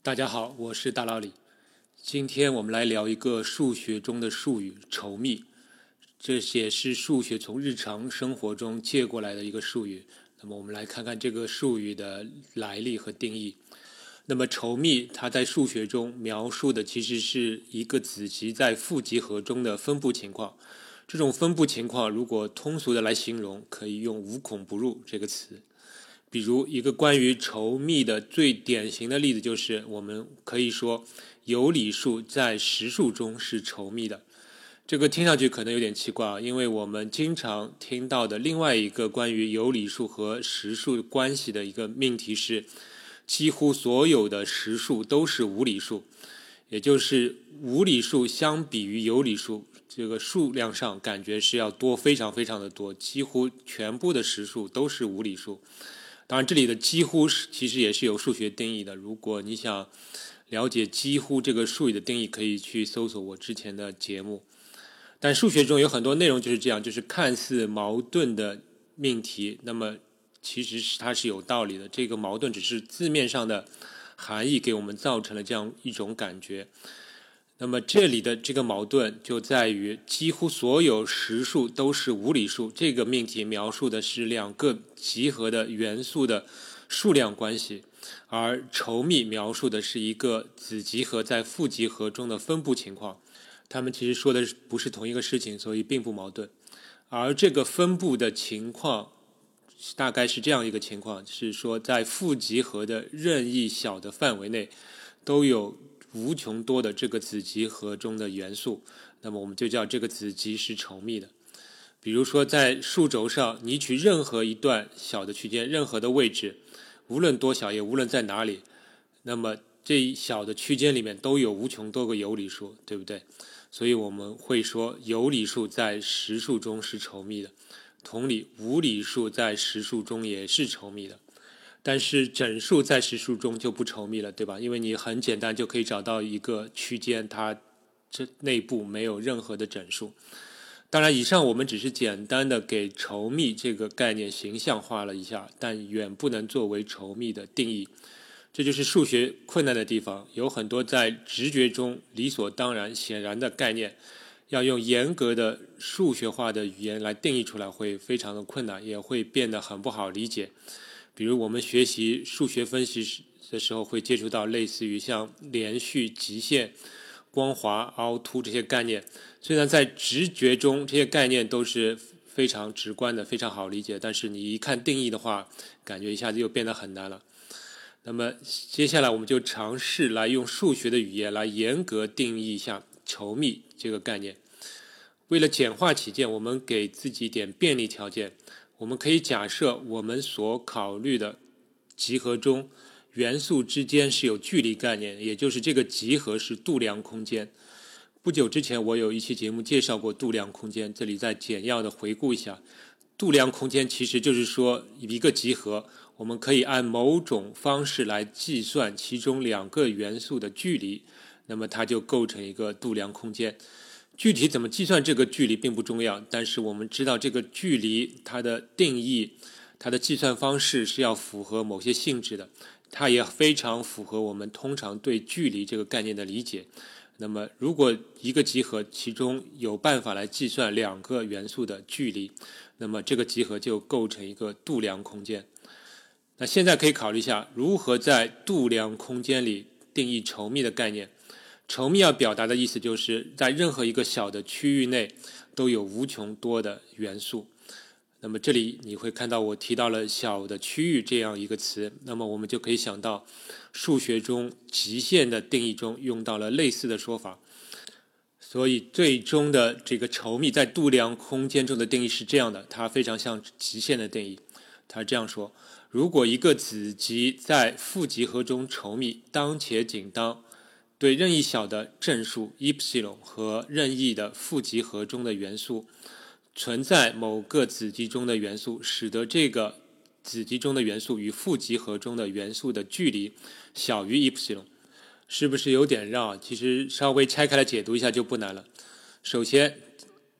大家好，我是大老李。今天我们来聊一个数学中的术语稠密，这也是数学从日常生活中借过来的一个术语。那么我们来看看这个术语的来历和定义。那么稠密它在数学中描述的其实是一个子集在负极合中的分布情况。这种分布情况如果通俗的来形容，可以用无孔不入这个词。比如一个关于稠密的最典型的例子就是我们可以说有理数在实数中是稠密的。这个听上去可能有点奇怪，因为我们经常听到的另外一个关于有理数和实数关系的一个命题是几乎所有的实数都是无理数，也就是无理数相比于有理数这个数量上感觉是要多非常非常的多，几乎全部的实数都是无理数。当然这里的几乎其实也是有数学定义的，如果你想了解几乎这个术语的定义，可以去搜索我之前的节目。但数学中有很多内容就是这样，就是看似矛盾的命题，那么其实它是有道理的，这个矛盾只是字面上的含义给我们造成了这样一种感觉。那么这里的这个矛盾就在于几乎所有实数都是无理数，这个命题描述的是两个集合的元素的数量关系，而稠密描述的是一个子集合在负极合中的分布情况。它们其实说的不是同一个事情，所以并不矛盾。而这个分布的情况大概是这样一个情况，是说在负极合的任意小的范围内都有无穷多的这个子集合中的元素，那么我们就叫这个子集是稠密的。比如说在数轴上，你取任何一段小的区间，任何的位置，无论多小也无论在哪里，那么这一小的区间里面都有无穷多个有理数，对不对？所以我们会说有理数在实数中是稠密的，同理无理数在实数中也是稠密的。但是整数在实数中就不稠密了，对吧？因为你很简单就可以找到一个区间，它这内部没有任何的整数。当然以上我们只是简单的给稠密这个概念形象化了一下，但远不能作为稠密的定义。这就是数学困难的地方，有很多在直觉中理所当然显然的概念，要用严格的数学化的语言来定义出来会非常的困难，也会变得很不好理解。比如我们学习数学分析的时候会接触到类似于像连续、极限、光滑、凹凸这些概念，虽然在直觉中这些概念都是非常直观的，非常好理解，但是你一看定义的话，感觉一下子又变得很难了。那么接下来我们就尝试来用数学的语言来严格定义一下稠密这个概念。为了简化起见，我们给自己点便利条件，我们可以假设我们所考虑的集合中元素之间是有距离概念，也就是这个集合是度量空间。不久之前我有一期节目介绍过度量空间，这里再简要的回顾一下。度量空间其实就是说一个集合，我们可以按某种方式来计算其中两个元素的距离，那么它就构成一个度量空间。具体怎么计算这个距离并不重要，但是我们知道这个距离它的定义，它的计算方式是要符合某些性质的，它也非常符合我们通常对距离这个概念的理解。那么如果一个集合其中有办法来计算两个元素的距离，那么这个集合就构成一个度量空间。那现在可以考虑一下如何在度量空间里定义稠密的概念。稠密要表达的意思就是在任何一个小的区域内都有无穷多的元素。那么这里你会看到我提到了小的区域这样一个词，那么我们就可以想到数学中极限的定义中用到了类似的说法。所以最终的这个稠密在度量空间中的定义是这样的，它非常像极限的定义。它这样说，如果一个子集在负极合中稠密，当且仅当对任意小的正数 epsilon 和任意的负极合中的元素存在某个子集中的元素，使得这个子集中的元素与负极合中的元素的距离小于 epsilon。是不是有点绕？其实稍微拆开来解读一下就不难了。首先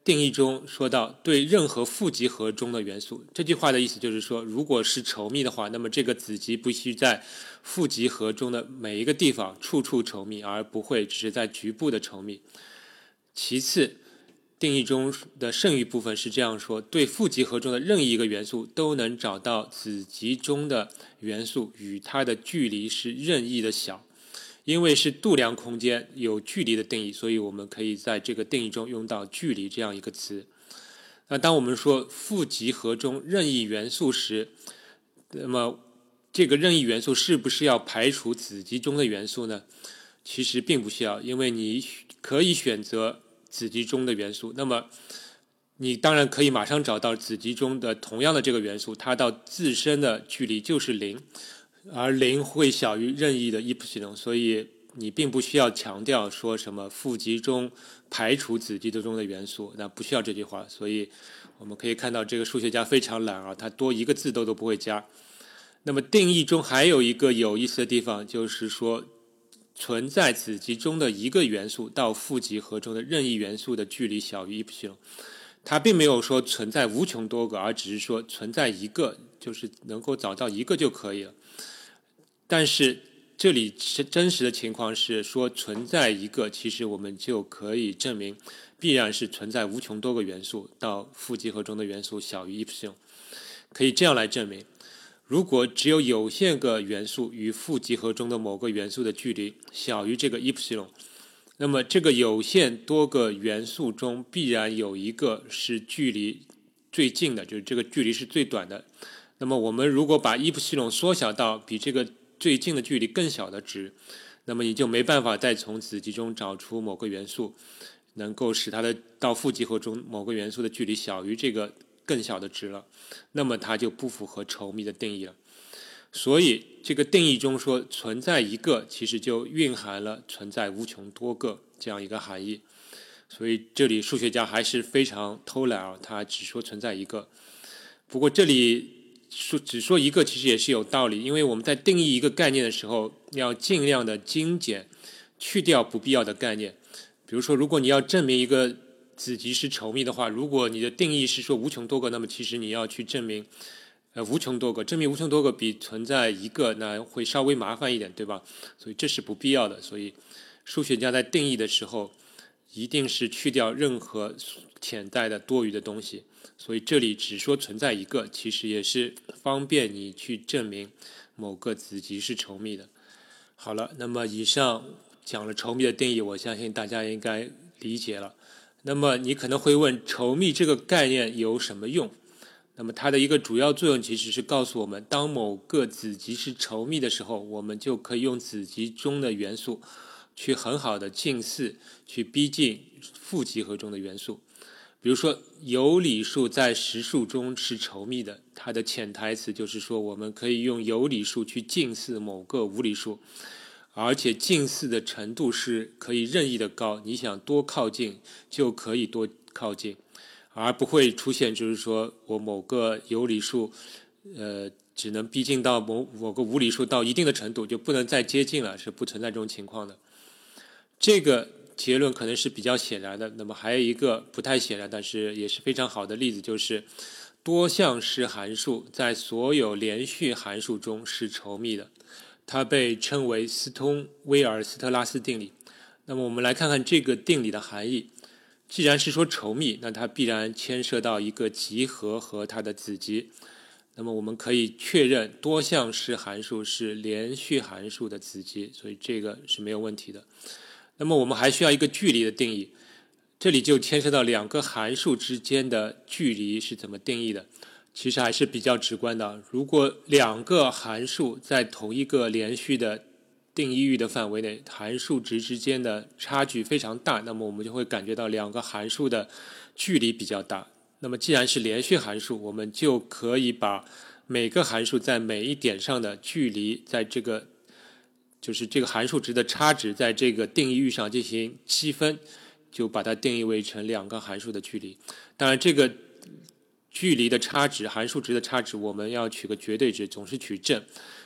定义中说到对任何负极合中的元素，这句话的意思就是说，如果是稠密的话，那么这个子集必须在负极合中的每一个地方处处稠密，而不会只是在局部的稠密。其次，定义中的剩余部分是这样说：对负极合中的任意一个元素都能找到子集中的元素与它的距离是任意的小。因为是度量空间有距离的定义，所以我们可以在这个定义中用到距离这样一个词。那当我们说负极合中任意元素时，那么这个任意元素是不是要排除子集中的元素呢？其实并不需要，因为你可以选择子集中的元素，那么你当然可以马上找到子集中的同样的这个元素，它到自身的距离就是0，而0会小于任意的伊普西隆，所以你并不需要强调说什么负极中排除子集中的元素，那不需要这句话。所以我们可以看到这个数学家非常懒啊，他多一个字都不会加。那么定义中还有一个有意思的地方，就是说存在子集中的一个元素到负极合中的任意元素的距离小于伊普西隆。它并没有说存在无穷多个，而只是说存在一个，就是能够找到一个就可以了。但是这里真实的情况是说存在一个，其实我们就可以证明必然是存在无穷多个元素到负极合中的元素小于伊普西隆。可以这样来证明，如果只有有限个元素与负极合中的某个元素的距离小于这个伊普西隆，那么这个有限多个元素中必然有一个是距离最近的，就是这个距离是最短的。那么我们如果把伊普西隆缩小到比这个最近的距离更小的值，那么你就没办法再从子集中找出某个元素能够使它的到负极合中某个元素的距离小于这个更小的值了，那么它就不符合稠密的定义了。所以这个定义中说存在一个，其实就蕴含了存在无穷多个这样一个含义。所以这里数学家还是非常偷懒啊，他只说存在一个。不过这里只说一个其实也是有道理，因为我们在定义一个概念的时候要尽量的精简，去掉不必要的概念。比如说如果你要证明一个子集是稠密的话，如果你的定义是说无穷多个，那么其实你要去证明无穷多个，证明无穷多个比存在一个那会稍微麻烦一点，对吧？所以这是不必要的。所以数学家在定义的时候一定是去掉任何潜在的多余的东西。所以这里只说存在一个，其实也是方便你去证明某个子集是稠密的。好了，那么以上讲了稠密的定义，我相信大家应该理解了。那么你可能会问，稠密这个概念有什么用？那么它的一个主要作用其实是告诉我们，当某个子集是稠密的时候，我们就可以用子集中的元素去很好的近似，去逼近负极合中的元素。比如说有理数在实数中是稠密的，它的潜台词就是说我们可以用有理数去近似某个无理数，而且近似的程度是可以任意的高，你想多靠近就可以多靠近，而不会出现就是说我某个有理数只能逼近到某个无理数到一定的程度就不能再接近了，是不存在这种情况的。这个结论可能是比较显然的。那么还有一个不太显然但是也是非常好的例子，就是多项式函数在所有连续函数中是稠密的，它被称为斯通威尔斯特拉斯定理。那么我们来看看这个定理的含义。既然是说稠密，那它必然牵涉到一个集合和它的子集。那么我们可以确认多项式函数是连续函数的子集，所以这个是没有问题的。那么我们还需要一个距离的定义，这里就牵涉到两个函数之间的距离是怎么定义的。其实还是比较直观的，如果两个函数在同一个连续的定义域的范围内，函数值之间的差距非常大，那么我们就会感觉到两个函数的距离比较大。那么既然是连续函数，我们就可以把每个函数在每一点上的距离，在这个就是这个函数值的差值在这个定义域上进行积分，就把它定义为成两个函数的距离。当然这个距离的差值，函数值的差值，我们要取个绝对值，总是取正，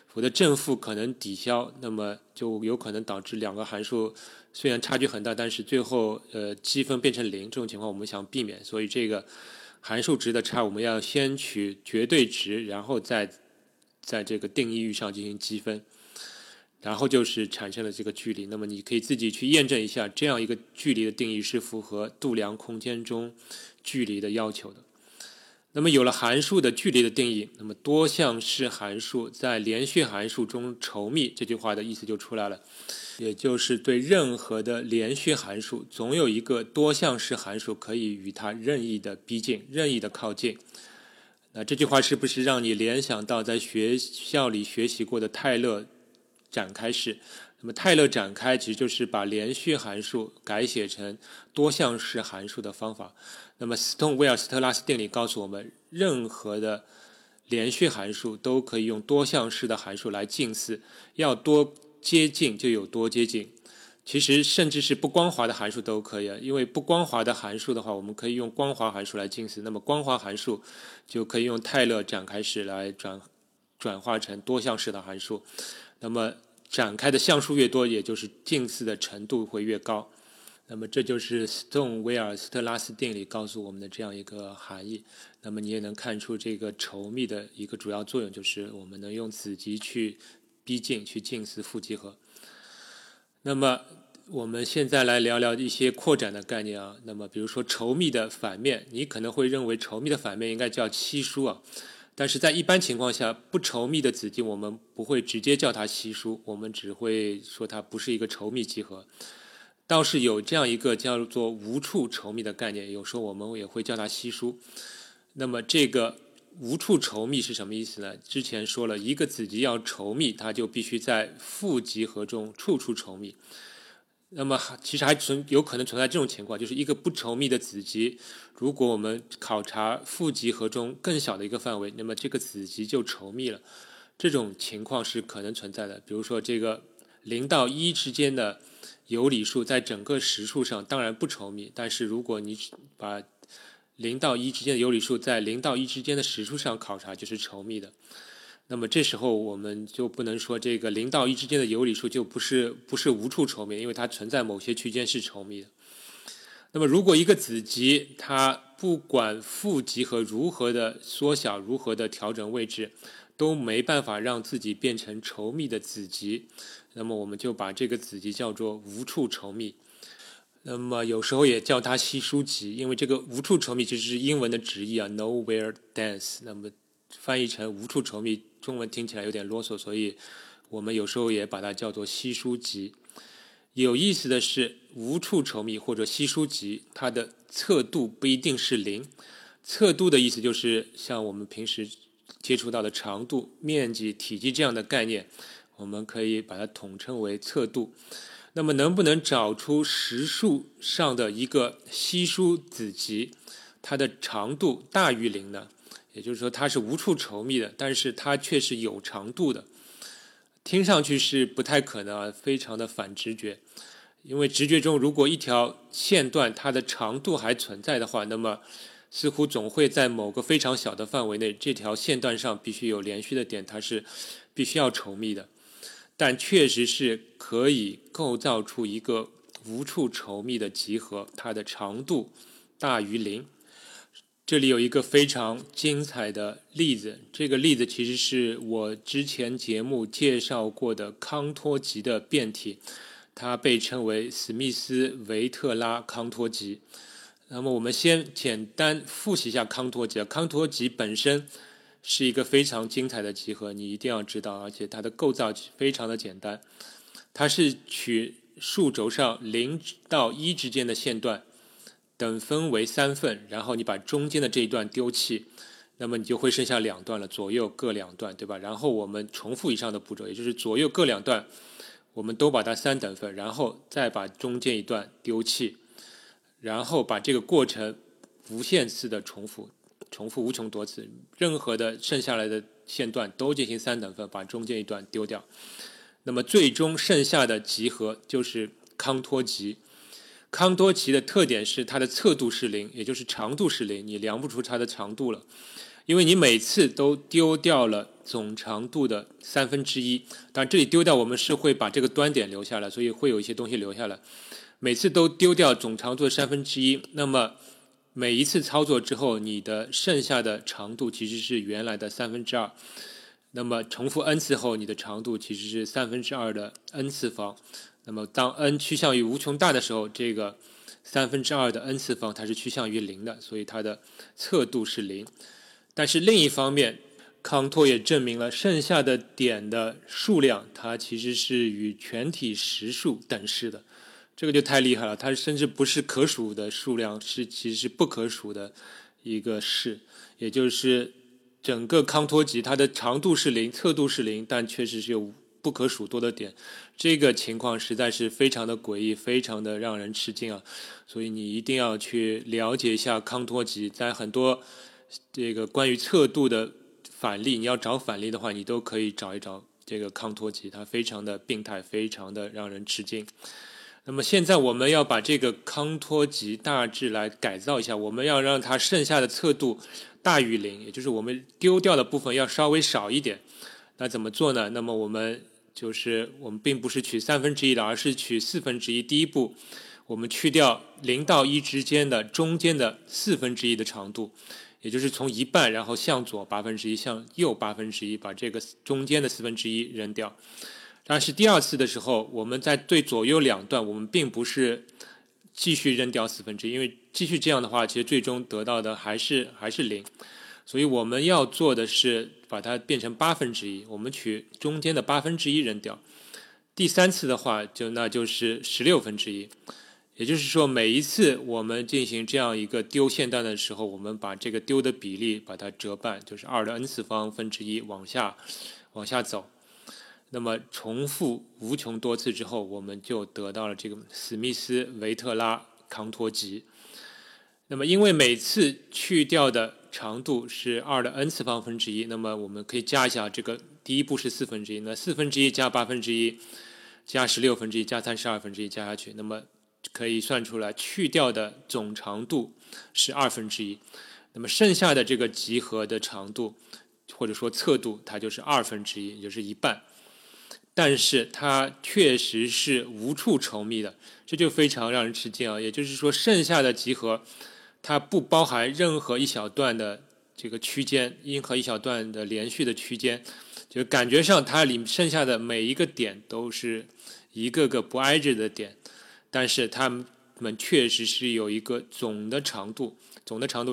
否则正负可能抵消，那么就有可能导致两个函数虽然差距很大，但是最后积分变成0，这种情况我们想避免，所以这个函数值的差我们要先取绝对值，然后再在这个定义域上进行积分，然后就是产生了这个距离。那么你可以自己去验证一下，这样一个距离的定义是符合度量空间中距离的要求的。那么有了函数的距离的定义，那么多项式函数在连续函数中稠密，这句话的意思就出来了，也就是对任何的连续函数，总有一个多项式函数可以与它任意的逼近，任意的靠近。那这句话是不是让你联想到在学校里学习过的泰勒展开式？那么泰勒展开其实就是把连续函数改写成多项式函数的方法。那么斯通威尔斯特拉斯定理告诉我们，任何的连续函数都可以用多项式的函数来近似，要多接近就有多接近。其实甚至是不光滑的函数都可以，因为不光滑的函数的话，我们可以用光滑函数来近似，那么光滑函数就可以用泰勒展开式来转化成多项式的函数。那么展开的项数越多，也就是近似的程度会越高。那么这就是斯通威尔斯特拉斯定理告诉我们的这样一个含义。那么你也能看出这个稠密的一个主要作用，就是我们能用子集去逼近，去近似负集合。那么我们现在来聊聊一些扩展的概念啊。那么比如说稠密的反面，你可能会认为稠密的反面应该叫稀疏啊。但是在一般情况下，不稠密的子集我们不会直接叫它稀疏，我们只会说它不是一个稠密集合。倒是有这样一个叫做无处稠密的概念，有时候我们也会叫它稀疏。那么这个无处稠密是什么意思呢？之前说了，一个子集要稠密，它就必须在负集合中处处稠密。那么其实还有可能存在这种情况，就是一个不稠密的子集，如果我们考察负集合中更小的一个范围，那么这个子集就稠密了。这种情况是可能存在的。比如说这个0到1之间的有理数在整个实数上当然不稠密，但是如果你把0到1之间的有理数在0到1之间的实数上考察，就是稠密的。那么这时候我们就不能说这个0到1之间的有理数就不是无处稠密，因为它存在某些区间是稠密的。那么如果一个子集它不管负集合如何的缩小，如何的调整位置，都没办法让自己变成稠密的子集，那么我们就把这个子集叫做无处稠密。那么有时候也叫它稀疏集，因为这个无处稠密其实是英文的直译啊 ，nowhere dense。那么翻译成无处稠密，中文听起来有点啰嗦，所以我们有时候也把它叫做稀疏集。有意思的是，无处稠密或者稀疏集，它的测度不一定是0。测度的意思就是像我们平时接触到的长度、面积、体积这样的概念，我们可以把它统称为测度。那么能不能找出实数上的一个稀疏子集，它的长度大于0呢？也就是说它是无处稠密的，但是它却是有长度的。听上去是不太可能啊，非常的反直觉。因为直觉中如果一条线段它的长度还存在的话，那么似乎总会在某个非常小的范围内，这条线段上必须有连续的点，它是必须要稠密的。但确实是可以构造出一个无处稠密的集合，它的长度大于0。这里有一个非常精彩的例子，这个例子其实是我之前节目介绍过的康托集的变体，它被称为史密斯维特拉康托集。那么我们先简单复习一下康托集。康托集本身是一个非常精彩的集合，你一定要知道，而且它的构造非常的简单。它是取数轴上0到1之间的线段等分为3份，然后你把中间的这一段丢弃，那么你就会剩下2段了，左右各2段，对吧？然后我们重复以上的步骤，也就是左右各2段我们都把它3等份，然后再把中间一段丢弃，然后把这个过程无限次的重复无穷多次，任何的剩下来的线段都进行3等份，把中间一段丢掉。那么最终剩下的集合就是康托集。康托集的特点是它的测度是0，也就是长度是0，你量不出它的长度了。 因为你每次都丢掉了总长度的1/3。当然这里丢掉我们是会把这个端点留下来，所以会有一些东西留下来。每次都丢掉总长度的1/3，那么每一次操作之后，你的剩下的长度其实是原来的2/3。那么重复 n 次后，你的长度其实是2/3的 n 次方。那么当 n 趋向于无穷大的时候，这个2/3的 n 次方它是趋向于0的，所以它的测度是0。但是另一方面，康托也证明了剩下的点的数量，它其实是与全体实数等式的。这个就太厉害了，它甚至不是可数的数量，其实是不可数的一个式。也就是整个康托集它的长度是0，测度是0，但确实是有不可数多的点。这个情况实在是非常的诡异，非常的让人吃惊啊！所以你一定要去了解一下康托集，在很多这个关于测度的反例，你要找反例的话，你都可以找一找这个康托集，它非常的病态，非常的让人吃惊。那么现在我们要把这个康托集大致来改造一下，我们要让它剩下的测度大于0，也就是我们丢掉的部分要稍微少一点。那怎么做呢？那么我们并不是取1/3的，而是取1/4。第一步，我们去掉0到1之间的中间的1/4的长度，也就是从一半，然后向左1/8，向右1/8，把这个中间的1/4扔掉。但是第二次的时候，我们在对左右两段，我们并不是继续扔掉1/4，因为继续这样的话，其实最终得到的还是0。所以我们要做的是把它变成1/8，我们取中间的1/8扔掉。第三次的话，那就是16/1。也就是说，每一次我们进行这样一个丢线段的时候，我们把这个丢的比例把它折半，就是2的 n 次方分之一往下走。那么重复无穷多次之后，我们就得到了这个史密斯维特拉康托集。那么因为每次去掉的长度是2的 n 次方分之一，那么我们可以加一下，这个第一步是1/4，那1/4加1/8加16/1加32/1加下去，那么可以算出来去掉的总长度是1/2。那么剩下的这个集合的长度或者说测度，它就是1/2，也就是一半。但是它确实是无处稠密的，这就非常让人吃惊啊！也就是说，剩下的集合它不包含任何一小段的这个区间，任何一小段的连续的区间，就感觉上它里剩下的每一个点都是一个个不挨着的点，但是它们确实是有一个总的长度是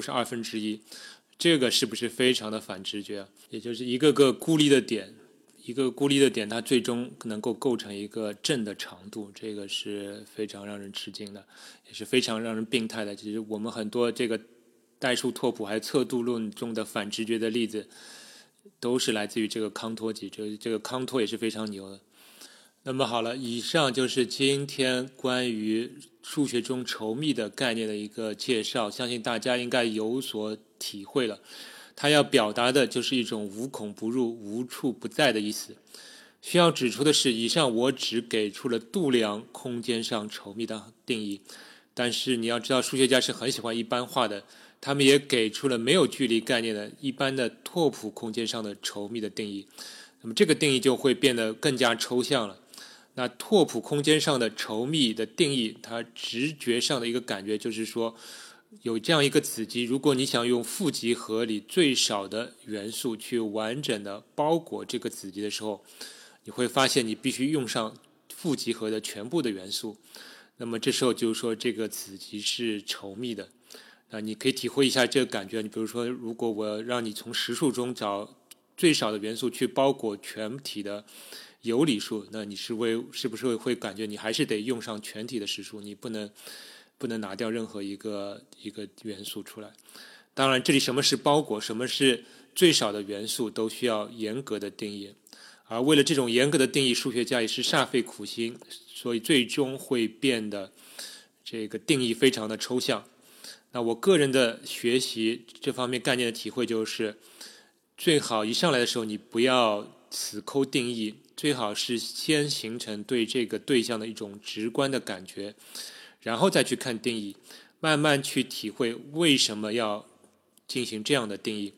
1/2，这个是不是非常的反直觉啊？也就是一个个孤立的点。一个孤立的点，它最终能够构成一个正的长度，这个是非常让人吃惊的，也是非常让人病态的。其实我们很多这个代数拓扑还有测度论中的反直觉的例子，都是来自于这个康托集，这个康托也是非常牛的。那么好了，以上就是今天关于数学中稠密的概念的一个介绍，相信大家应该有所体会了。它要表达的就是一种无孔不入、无处不在的意思。需要指出的是，以上我只给出了度量空间上稠密的定义，但是你要知道，数学家是很喜欢一般化的，他们也给出了没有距离概念的一般的拓扑空间上的稠密的定义。那么这个定义就会变得更加抽象了。那拓扑空间上的稠密的定义，它直觉上的一个感觉就是说，有这样一个子集，如果你想用负极合里最少的元素去完整的包裹这个子集的时候，你会发现你必须用上负极合的全部的元素。那么这时候就是说这个子集是稠密的。你可以体会一下这个感觉。你比如说，如果我让你从实数中找最少的元素去包裹全体的有理数，那你是不是会感觉你还是得用上全体的实数，你不能拿掉任何一个元素出来。当然这里什么是包裹，什么是最少的元素都需要严格的定义，而为了这种严格的定义，数学家也是煞费苦心，所以最终会变得这个定义非常的抽象。那我个人的学习这方面概念的体会就是，最好一上来的时候你不要死抠定义，最好是先形成对这个对象的一种直观的感觉，然后再去看定义，慢慢去体会为什么要进行这样的定义。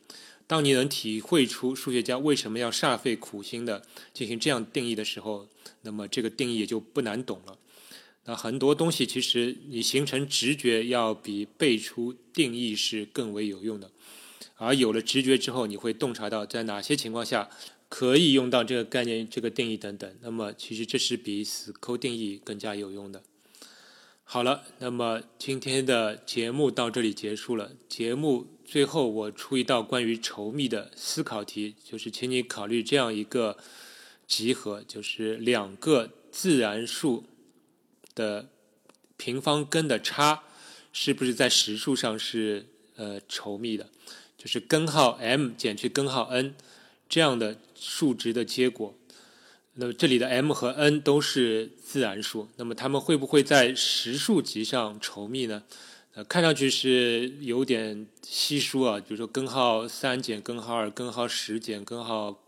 当你能体会出数学家为什么要煞费苦心的进行这样定义的时候，那么这个定义也就不难懂了。那很多东西其实你形成直觉要比背出定义是更为有用的，而有了直觉之后，你会洞察到在哪些情况下可以用到这个概念、这个定义等等。那么其实这是比死抠定义更加有用的。好了，那么今天的节目到这里结束了。节目最后我出一道关于稠密的思考题，就是请你考虑这样一个集合，就是两个自然数的平方根的差是不是在实数上是稠密的，就是根号 m 减去根号 n 这样的数值的结果。那么这里的 m 和 n 都是自然数，那么它们会不会在实数集上稠密呢？看上去是有点稀疏啊，比如说根号3减根号2、根号10减根号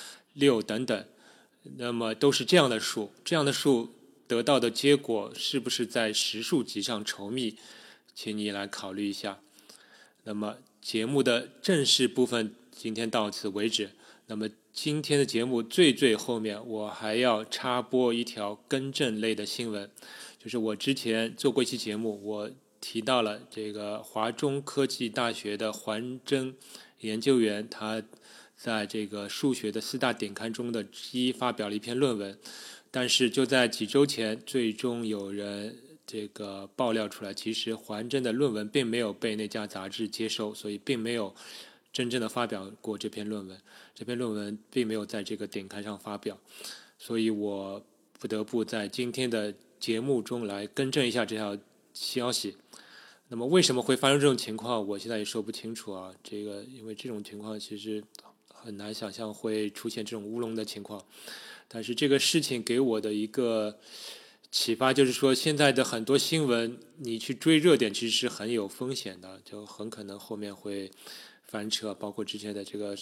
6等等，那么都是这样的数，这样的数得到的结果是不是在实数集上稠密？请你来考虑一下。那么节目的正式部分今天到此为止。那么今天的节目最后面，我还要插播一条更正类的新闻，就是我之前做过一期节目，我提到了这个华中科技大学的环真研究员，他在这个数学的4大顶刊中的之一发表了一篇论文，但是就在几周前，最终有人这个爆料出来，其实环真的论文并没有被那家杂志接收，所以并没有真正的发表过这篇论文，这篇论文并没有在这个顶刊上发表，所以我不得不在今天的节目中来更正一下这条消息。那么为什么会发生这种情况，我现在也说不清楚啊。这个因为这种情况其实很难想象会出现这种乌龙的情况，但是这个事情给我的一个启发就是说，现在的很多新闻你去追热点其实是很有风险的，就很可能后面会翻车，包括之前的这个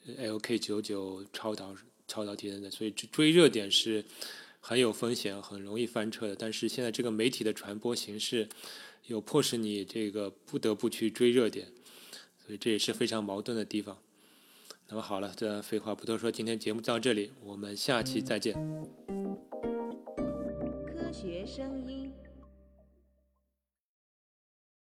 LK99 超导体等等，所以追热点是很有风险，很容易翻车的。但是现在这个媒体的传播形式有迫使你这个不得不去追热点，所以这也是非常矛盾的地方。那么好了，这废话不多说，今天节目到这里，我们下期再见。 科学声音。